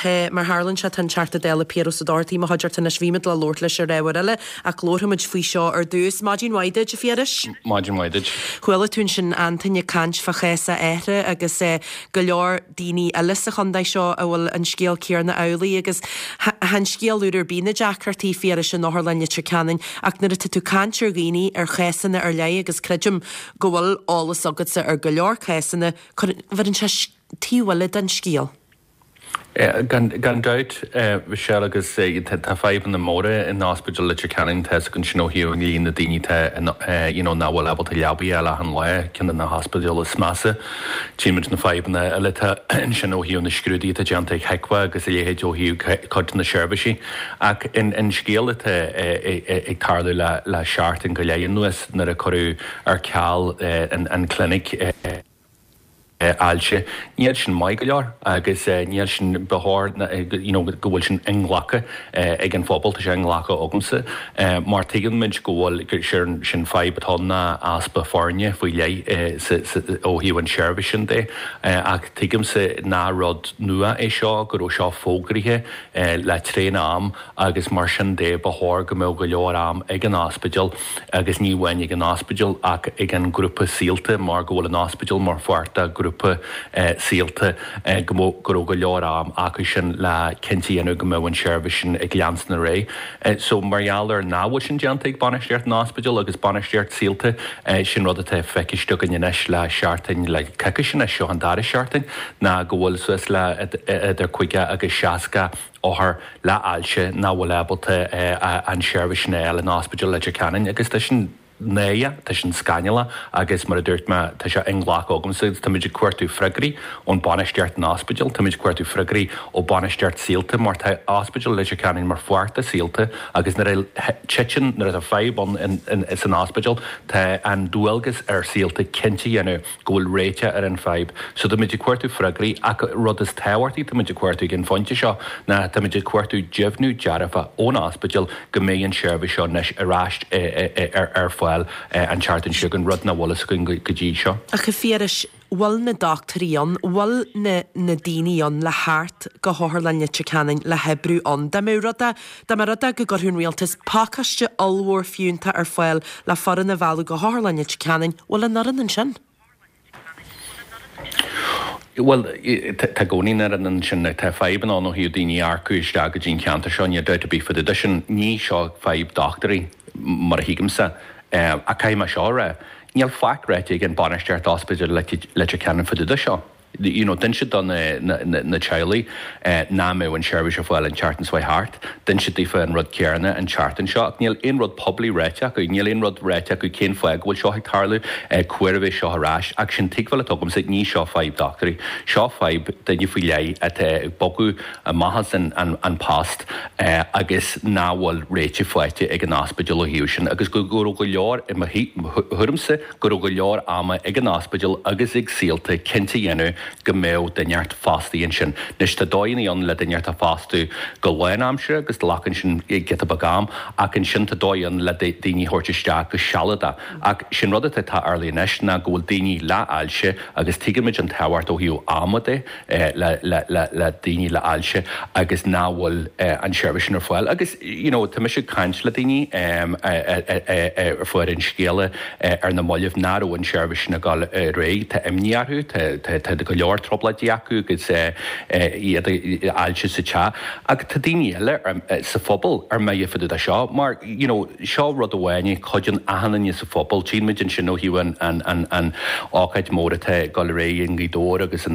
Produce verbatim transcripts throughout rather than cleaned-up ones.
he mar Harlan se tan charta déla Piero Sadartí ma hajar tan svímid le Lord leis ar réile a glórhamid fao seo ar dús Mágin Waidid a fiaris. Mágin Waidid. Chuile tún sin antainne cant fa chésa éire agus é go leor daoine a lisa chundaid seo a bhfuil an scéal céar na eolaí agus han scéalúidir bína Jackcartí fiaris sin nóthir lenne Trecanin ach na tú cantir gíní ar chésanna ar lei agus creidim go bhfuil álas agad sa ar go leor chésanna bhar an se tíhile den scéal. Gan duit, vi sé agus tá feib an na móra in hospital le Trecanin te gon sinóhiú an líon na daoine te náhfuil abal leabí eile an le cin na hospital is massa. Tíimiid na feib na eile in sinóhiú na scrúdaí a deanta heicfa agus i léhéid óhiú chuid na seirbisí. Ach in scéal ag tarlú le seart an go léon nuas nar a choú ar ceall an clinic Alse, níl sin mai go leor agus níl sin bethir go bhfuil sin inglacha ag an fphobal tá sé inglacha agamsa. Mar tuigeann muid go bhfuil sin feib atá aspa fáne faoi lei ó hiú an seirbhis sin dé ach tuigeann sa ná rud nua é seo gur ó seo fógrathe le tréna am agus mar sin dé bethir go mé go leor am ag an hospital agus ní bhain ag an hospital ach ag an grúpa síalta mar go bhfuil an hospital mar fuarta grúpa síalta go go leor am acu sin le cintíanú go mó an seirbhis sin ag leans na ré. So marall ar náhfuil sin deanta ag banisteart na hospital agus banisteart síalta sin rud atá feiciiste go inis le seaartain le ceice sin a seo an dáir seaartain na go bhfuil suas le idir chuige agus seaca óthar le ailse ná bhfuil abalta an seirbhis sin eile an hospital le Trecanin agus tá sin Néia, tá sin scainile agus mar a dúirt me tá sé inglách ágam sa tá muidir cuairtú freigraí ón banisteart na hospital, tá muidir cuairtú freigraí ó banisteart síalta mar tá hospital le Trecanin mar fuarta síalta agus na titin na a feib is an hospital tá an dúalgus ar síalta cinnte dhéanú go bhfuil réite ar an feib. So tá muidir cuairtú freigraí ach rud is táhairtaí tá muidir cuairtú gin fonte seo na tá muidir cuairtú deimhnú dearafa ón hospital go mé an seirbhis seo nes aráist ar an chartan siúgan rud na bhlas gon go dtí seo. A go fiaris bhil na doctoríon, bhil na daoineón le háart go háthir lenne Trecanin le Hebrúón. Da mé rudda da mar rudda go gurthún rialtas pácaiste allmhór fiúnta ar foiil le foran na bhela go háthir lenne Trecanin bhil an naran an sin. Well, tá gcónaí ar an sin tá feib an an hiú daoine arcúiste a go dtín ceanta seo ní dúirt a bí fud sin ní seo feib doctorí mar a higamsa a caiim a seo ra. Níl faic réite an banisteart hospital le Trecanin fud seo. You know, den si don na Charlie ná mé an seirbhis a bhfuil an chartan swai hart, den si dífa an rud cearna an chartan seo, níl on rud poblí réite go níl on rud réite go cén foiag bhfuil seo tarlú cuirbh seo harráis ach sin tíhfuil atogam sa ní seo feib doctorí. Seo feib daine faoi lei a bogu a maithas an past agus náhfuil réite foiite ag an hospital ó hiú sin agus go go go leor i thurimsa go go leor ama ag an hospital agus ag síalta cinnte dhéanú go méo denneart fástaíon sin. Nis tá dóiníon le denneart a fástú go lein amsre agus lachan sin get a bagam ach an sin tá dóion le daoine thuirteiste go sealada ach sin rud tá arlíonis na go bhfuil daoine le ailse agus tuigeid an táhairt ó hiú amada le daoine le ailse agus náhfuil an seirbhis sin ar foiil agus tá me sé caiint le daoine ar fuair an scéala ar na moileh náró an seirbhis sin a gáil ré tá imníarthú tá go leor trobla diacu agus iad ailse sa te ag tá daoine eile sa phobal ar mé fadu a seo mar seo rud a bhhaine chuideann ahanana sa phobal tíimiid an sin ó hiúin an ácaid mórathe gáil ré an gídóir agus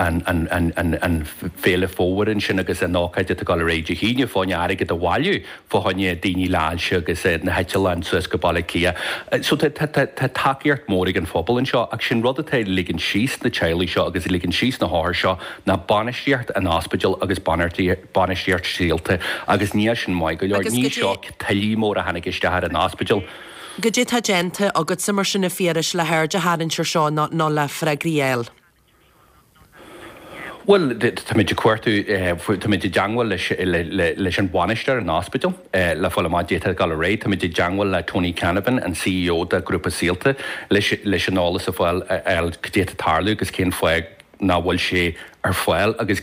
an féle fóharin sin agus an ácaid a gáil réidir híine fáine aige a bhhailú fáine daoine láilse agus na heiteland suas go bailla cia. So tá takeíart mórig an phobal an seo ach sin rud a tá ligann síos na Charlie seo agus i ligann síos na háir seo na banisteart an hospital agus banisteart síalta agus níl sin mai go leor ní seo talí mór a hanig istear an hospital. Go dtí tá gente agus sa mar sin na fiaris le hair de haann seo ná le freigriel. Well, tá méidir cuairtú tá méidir deanghfuil leis an banistear an hospital le fola má déta gal ré, tá méidir deanghfuil le Tony Canavan an C E O da grúpa síalta leis an álas a bhfuil déta tarlú agus cén foiag ná bhfuil sé ar foiil agus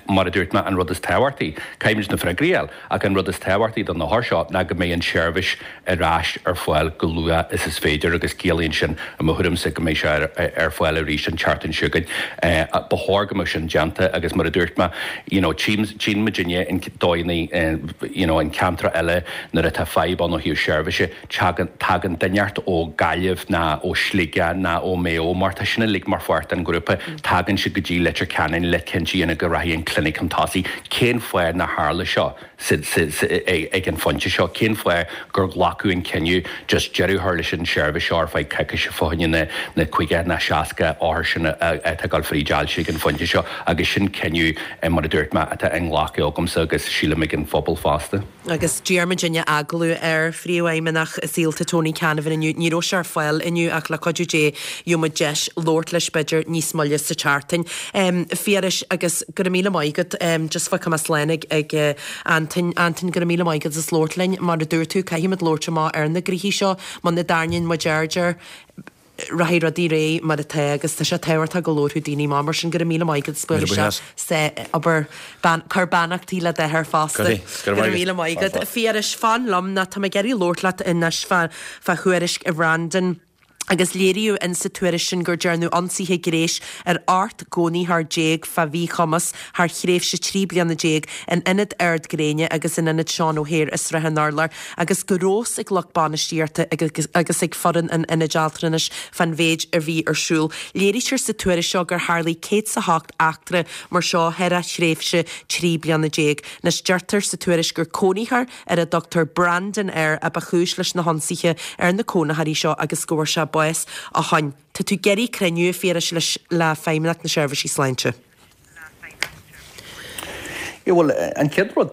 mar a dúirt me an rud is táhairtaí, caiimiid na freigréal ach an rud is táhairtaí don na thseo na go mé an seirbhis a ráis ar foiil go lua is is féidir agus céalaonn sin a mthúm sa go mééis ar foiil a rís an chartan siúgaid bethir go sin deanta agus mar a dúirt me tí Virginia in dóinnaí in cantra eile nar a tá feib an ó hiú seirbhise tagan daneart ó gaiamh na ó slíige na ó méo mar tá sinna lig mar fuirt an grúpa tagan si go dtí letar canan le cinntíí ina go raíon clinic an tásaí cén foiir na hála seo ag an fonte seo cén foiir gur ghlacuún ceniu just jeú hála sin seirbh seár feid ceice se fáine na chuige na seaca áthir sinna gal frídeáil si an fonte seo agus sin ceniu mar a dúirt me atá an ghlacha ógamsa agus síla mé an fphobal fásta. Agus Germania agalú ar fríomhaimeach síalta Tony Canavan inniu níró sear foiil inniu ach le codú dé dúma deis Lord leis beidir níos molle sa chartain. Fiaris agus go míle maigad just fa camas lenig ag antin antin go míle maigad is Lordlein mar a dúirtú caiimiid Lordte má ar na grihí seo man na dain ma Gerger rahí radí ré mar a te agus tá sé teirtá go lóú daoine má mar sin go míle maigad spu sé aber chu bannachtíí le de thir fásta míle maigad. Fiaris fan lom na tá geirí Lordlaat inas fa chuiris a Brandon agus léiriú in sa tuairis sin gur dearnú ansíthe gréis ar art gcónaí th déag fa bhí chumas th chréibh se trí bliana déag in inad ard gréine agus in inad Seán O'Hare is rathe nálar agus go rós ag lech banistíirta agus ag foran in inadealtranis fan bhéid ar bhí arsúl. Léiriir sa tuairis seo gur Harlaí cé sa hacht achtra mar seo heire chréibh se trí bliana déag. Nas deirtar sa tuairis gur cónaíthar ar a Doctor Brandon Air a ba chúis leis na honsíthe ar na cónathaí seo agus scóir se a hain. Tá tú geirí creniu féras leis le féimiach na seirbhísí sláinte. Yeah, well, an ceadrod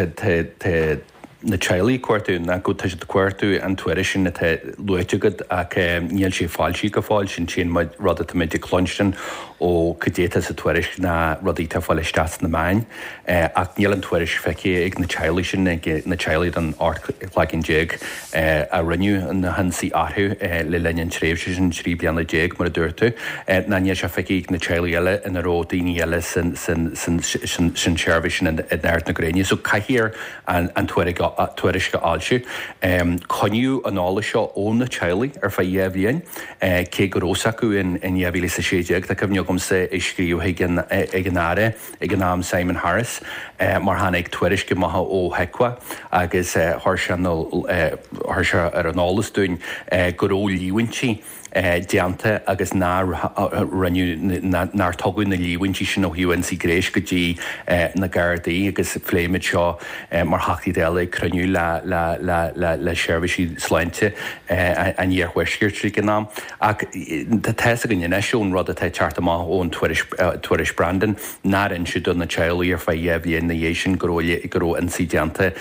tá na Charlie cuairtú na go tuise de cuairtú an tuairis sin na luitugad ach níl sé fáilsí go fáil sin sin rud a méid clonstin ó cudéta sa tuairis na rudaí tá fáil isteas na main ach níl an tuairis feici ag na Charlie sin na Charlie an artlaigin déag a rinneú na hansaí áthú le leinn tréimhse sin trí blianana déag mar a dúirtú na níl se feici ag na Charlie eile in a ró daoine eile sin seirbhís sin in airt na gréine, so caiithíar an tuairig tuairis go áilsiú. Coniú an ála seo ón na Charlie ar fa dhéhblionn cé go rósaú in dhéhblí sa séideag tá cumneog gomsa i scríú ag an áire ag an náam Simon Harris mar hána ag tuairis go maithe ó Heicwa agus thuir se ar an álas dúin go ró líhaintí deanta agus ná nar togann na líhaintí sin ó hiúin sí gréis go dtí na Gardaí agus phléimiid seo mar hachtí déala cruniú le seirbhísí sláinte an dhéarhuiisceir trí go nám. Ach tá teasa go nnéisiún rud a tá teart amach ón tuairis Brandon nárin si don na Charlie ar fa dhéhblionn na dhé sin goró an sí deanta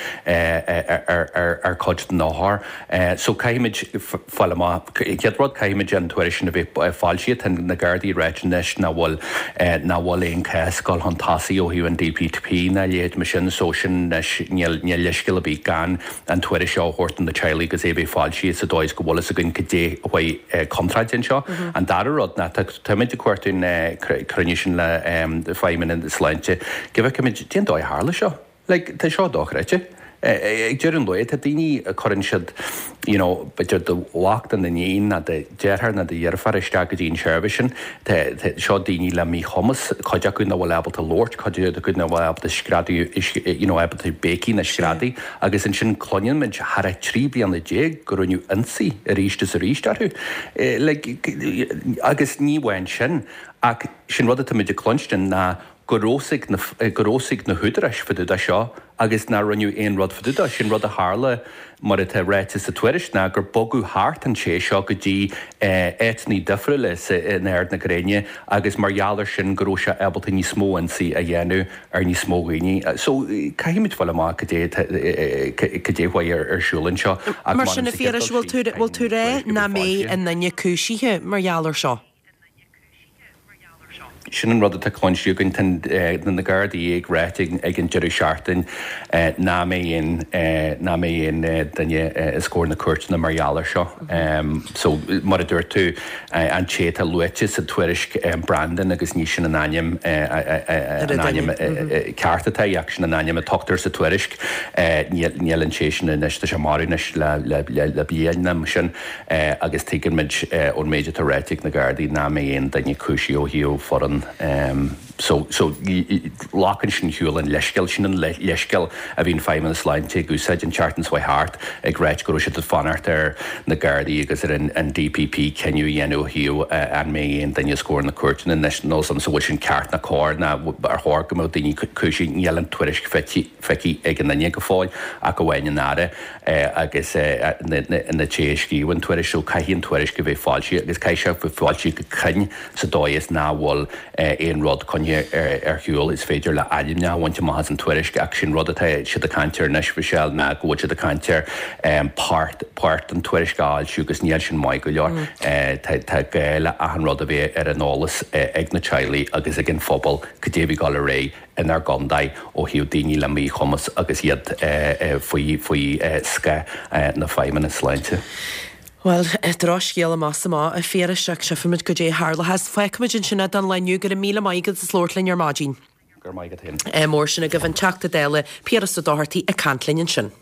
ar cod náthir. So caiimiid fáil ceadrod caiimiid an tuairis sin a bheith fáilsiad na Gardaí réitenis na bhfuil na bhfuil éon céascáil an tasaí ó hiú an D P T P na léad me sin so sin níl leisciil a bhí gan an tuairis seo thuirtan na Charlie agus é bheith fáilsiad sa dóis go bhla a gin go dé bhfuil contraidin seo an darrad na tuimiid cuairtún cruniú sin le féimin in sláinte go bheith cumid déon dóid hála seo, le tá seo dóchreite. Ag dear an loid, a daoine chuann siad beidir do bhhaachtain na níon na de dearthar na de dhearfar isteach go dtíon seirbhís sin, seo daoine le mí chumas chuide go na bhfuil ebalta Lord, chuide a go na bhfuil ebalta scradaí ebalta bécí na scradaí, agus in sin cloineann meid thar trí bliana déag go raibh insaí a ríiste a ríistearthú. Agus ní bhhain sin ach sin rud a tá méid clonstin na gorósigh na huidiris faduda seo agus ná runniú éon rud faduda sin rud a hála mar a tá réite sa tuairis na gur bogú háart an sé seo go dtí éitní difriúla in aird na Gréine agus margheallar sin goró se ebalta ní smó ansaí a dhéanú ar ní smóghine. So caiimiid bhfuil amach go déhhaid ar siúlann seo. Mar sinna fiaris bhfuil tú ré na mé in nanne cúisithe margheallar seo. sin an rud a chuinú gon na gardaí ag réit ag an deirí seaartain ná mé ná mé danne is scóir na cuairt na margheallar seo. So mar a dúir tú an chéad a luite sa tuairisc Brandon agus ní sin an aim ceartatá ag sin an aim a tochttar sa tuairisc nílann sé sin iniste sem marínis le bíanam sin agus tuigean mid ón méidir a réiteigh na gardaí ná mé aon danne cúisí ó hiú foran. So lácan sin hiúil an leisceil sin an leisceil a bhín feimime na sláinte gúsáid an chartan swai hart ag réit go si fanart ar na gardaí agus ar an D P P ceniu dhéanú hiú an mé aon danne scóir na cuairtain in national san sa bhfuil sin ceart na cóir na ar thir go mó daoine cúisí nílan tuairisc feici ag an danne go fáil a go bhhaine náda agus na téiscíúin tuairisú caihíonn tuairisc go bheith fáilsí agus caiise go fáilsí go chuinn sa dóis náhil éon rud chunne ar hiúil is féidir le aimne bhainte maithas an tuairisc ach sin rud atá siad a cantear neisbhisiil na go siad a cantear páirt an tuairiscáil siúgus níl sin maiid go leor tá gaile a an rud a bheith ar an álas ag na tealaí agus ag an phobal go déobh gáil a ré inar gandaid ó hiú daoine le mí chumas agus iad faoi sca na feimime na sláinte. Well, drás géala más má a féra seach se fumid go dé hála has feicimiid sinna don leniu gur a míle maigad sa slórtlainn ar mágin. Gur maigad hin. Mór sinna go bhain teachta déile Piaras a dáhartaí a cantlinn sin.